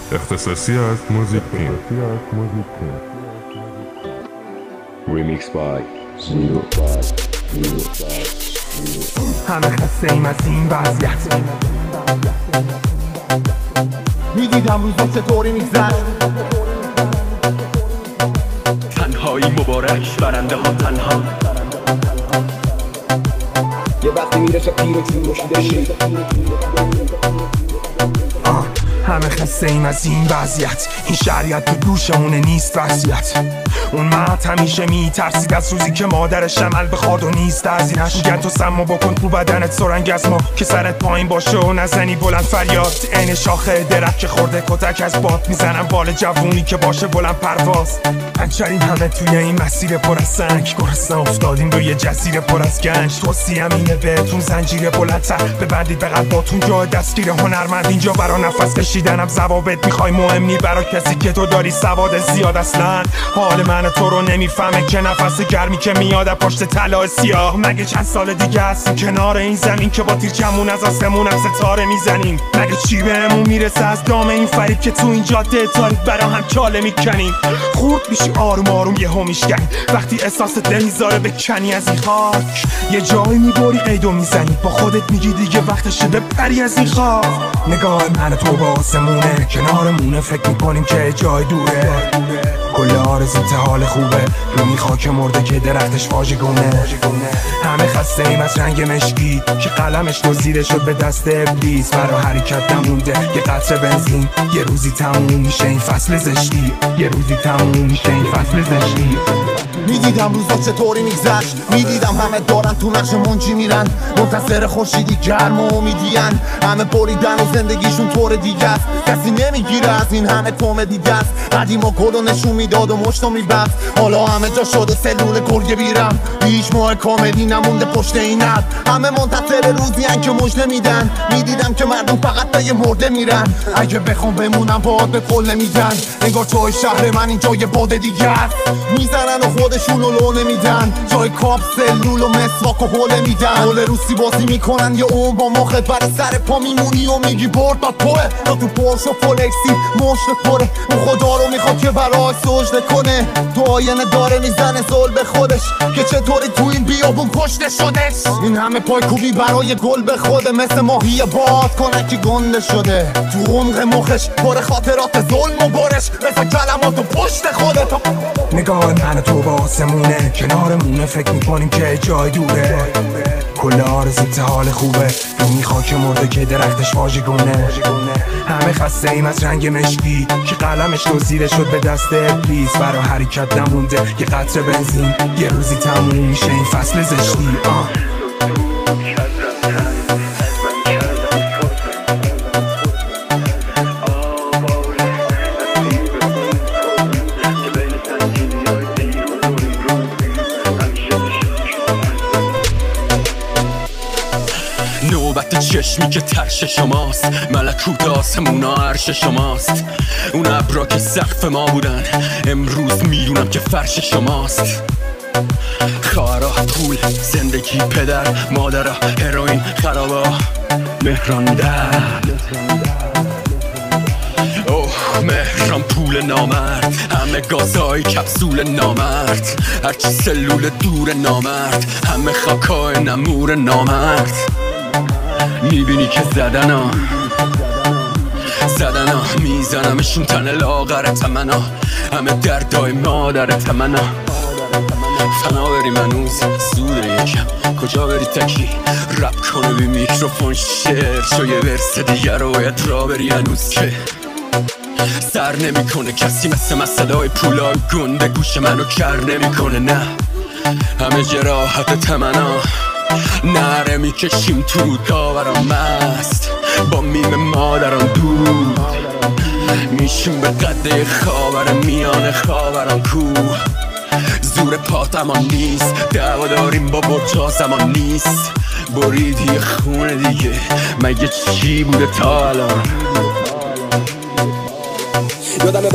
اختصاصی از موزیک پین. Remix by Zero. همه خسته ایم از این وضعیت. میدیدم روزا چطوری میگذشت. تنهایی مبارک، برنده ها تنها. یه وقتی میرسه پیر چون رشیده شید. همه خسته ایم از این وضعیت. این شریعت تو گوشمونه نیست وصیت. اون مرد همیشه میترسید از روزی که مادرش عمل بخواد و نیست ازینش. میگن تو سمو بکن تو بدنت سرنگ از ما که سرت پایین باشه و نزنی بلند فریاد. عین شاخه درخت که خورده کتک از باد میزنم بال جوونی که باشه بلند پرواز. پنچریم همه توی این مسیر پر از سنگ. گرسنه افتادیم روی جزیره پر از گنج. توصیه‌ام اینه بهتون زنجیر بلندتر ببندید به قلباتون جای دستگیر هنرمند. اینجا برا نفس کشیدنم ضوابط میخوای مهم نی برا کسی که تو داری سواد زیاد. اصلا حال من تو رو نمیفهمه که نفس گرمی که میاد پشت طلا سیاه. مگه چند سال دیگه هستیم کنار این زمین که با تیرچمون از آسمون هم ستاره میزنیم؟ مگه چی بهمون میرسه از دام این فریب که تو این جاده تاریک برا هم چاله میکنیم؟ خورد میشی آروم آروم یهو میشکنی وقتی احساست نمیذاره بکنی از این خاک. یه جایی میبری قیدو میزنی با خودت میگی دیگه وقتشه بپری از این خاک. نگاه من تو با آسمونه کنارمونه فکر میکنیم که جای دوره. کل آرزوت حال خوبه روی خاک مرده که درختش واژگونه. همه خسته ایم از رنگ مشکی که قلمش دزدیده شد به دست ابلیس. برا حرکت نمونده یه قطره بنزین. یه روزی تموم میشه این فصل زشتی. یه روزی تموم میشه این فصل زشتی. میدیدم روزا چطوری میگذشت. میدیدم همه دارن تو نقش منجی میرن منتظر خورشیدی گرم و امیدین. همه بریدن و زندگیشون طور دیگه است. کسی نمیگیره از این همه کمدی دست. قدیما گلو نشون میداد و مشتو میبست. حالا همه جا شده سلول گرگه بیرم. هیچ ماه کاملی نمونده پشت این عد. همه منتظر روزی هن که مژده میدن. میدیدم که مردم فقط به یه مرده میرن. اگه بخوام بمونم باید به پل نمیگن. انگار جای شهر من این جای باد دیگه است. میزنن و خودشونو لو نمیدن. جای کاپ سلول و مسواک و حوله میدن. حول روسی بازی میکنن یه اون با مخت برای سر پا میمونی و میگی برد داد توه. تا تو پرش و فولکسی مشت پره. اون خدا رو میخواد که برای سجده کنه. تو آینه داره میزنه زل به خودش که چطوری تو این بیابون کشته شدش. این همه پای کوبی برای گل به خوده مثل ماهی باد کنه که گنده شده. تو عمق مخش پر خاطرات ظلم و برش مثل کلمات و پشت خودت. نگاه من تو با آسمونه کنارمونه فکر میکنیم که جای دوره. کل آرزوت حال خوبه روی خاک مرده که درختش واژگونه. همه خسته ایم از رنگ مشکی که قلمش دزدیده شد به دست ابلیس. برا حرکت نمونده یه قطره بنزین. یه روزی تموم میشه این فصل زشتی. نوبت چشمی که ترش شماست. ملکوت آسمونا عرش شماست. اون ابرا که سقف ما بودن امروز میدونم که فرش شماست. خواهرا پول زندگی پدر مادرها هروئین خرابا مهران در. اوه مهران پول نامرد. همه گازای کپسول نامرد. هرچی سلول دور نامرد. همه خاکای نمور نامرد. میبینی که زدنا میزنمشون تن لاغر تمنا. همه دردای مادر تمنا. فنا بریم هنوز زوده یکم کجا بری تکی رپ کنه بی میکروفون شعر شو یه ورس دیگر رو باید را بری هنوز که سر نمی کنه کسی مثل من صدای پولای گنده گوش منو کر نمی کنه. نه همه جراحت تمنا نره میکشیم تو داورم مست با میم مادرم دود میشیم به قده خاورم میان خاورم کو. زور پاتمان نیست دعوا داریم با برجا زمان نیست. بریدی خونه دیگه مگه چی بوده تا الان؟ یادمه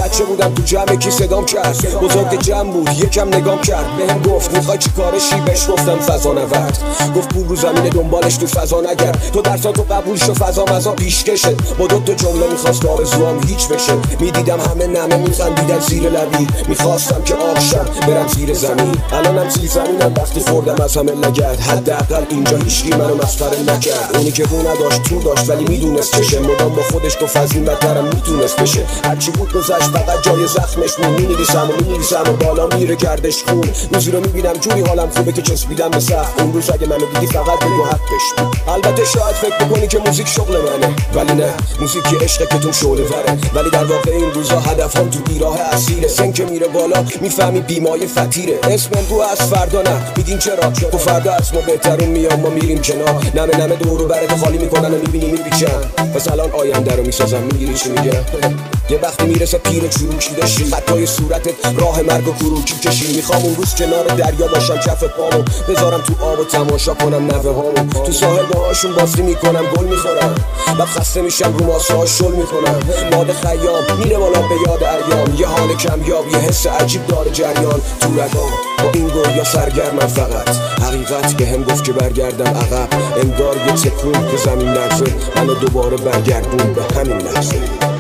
بچه بودم تو جمع کی صدام کرد بزرگ جمع بود یکم نگام کرد بهم گفت میخوای چی کارشی بهش گفتم فضا نورد گفت پول رو زمین دنبالش تو فضا نگرد تو درساتو قبول شو فضا مزا پیشکشه با دو تا جمله میخواست آرزوام هیچ بشه میدیدم همه نمه میخندیدن زیر لبی میخواستم که آبشم برم زیر زمین الانم زیر زمینم وقتی خوردم از همه لگد حداقل اینجا هیچکی منو مسخره نکرد اونی که رو نداشت تو داشت ولی میدونست چشه مدام با خودش تو فضیل بدترم میتونست بشه هرچی بود گذشت فقط جای زخمش مون مینویسم و بالا میره گردش خون روزی رو میبینم جوری حالم خوبه که چسبیدم به سقف اون روز اگه منو دیدی فقط بگو حقش بود البته شاید فکر بکنی که موزیک شغل منه ولی نه موزیک یه عشقه که تو شعله وره ولی در واقع این روزا هدفم تو بیراه اصیله سن که میره بالا میفهمی بیمای فتیره اسم امرو از فردا نه میگین چرا تو فردا از ما بهترون میام ما میریم کنار نمه دورو برات خالی میکنن و میبینی میپیچن پس الان آینده رو میسازم میگیری چی میگم یه وقتی میرسه پیر چروکی داشتی خطای صورتت راه مرگ و کروکی کشی میخوام اون روز کنار دریا باشم کف پامو بذارم تو آب و تماشا کنم نوه هامو تو ساحل باهاشون بازی میکنم گل میخورم بعد خسته میشم رو ماسه ها شل میکنم باد خیام میره بالا به یاد ایام یه حال کمیاب یه حس عجیب داره جریان تو رگام با این گویا سرگرمم فقط حقیقت به هم گفت که برگردم عقب انگار یه تکون که زمین لرزه منو دوباره برگردون به همین لحظه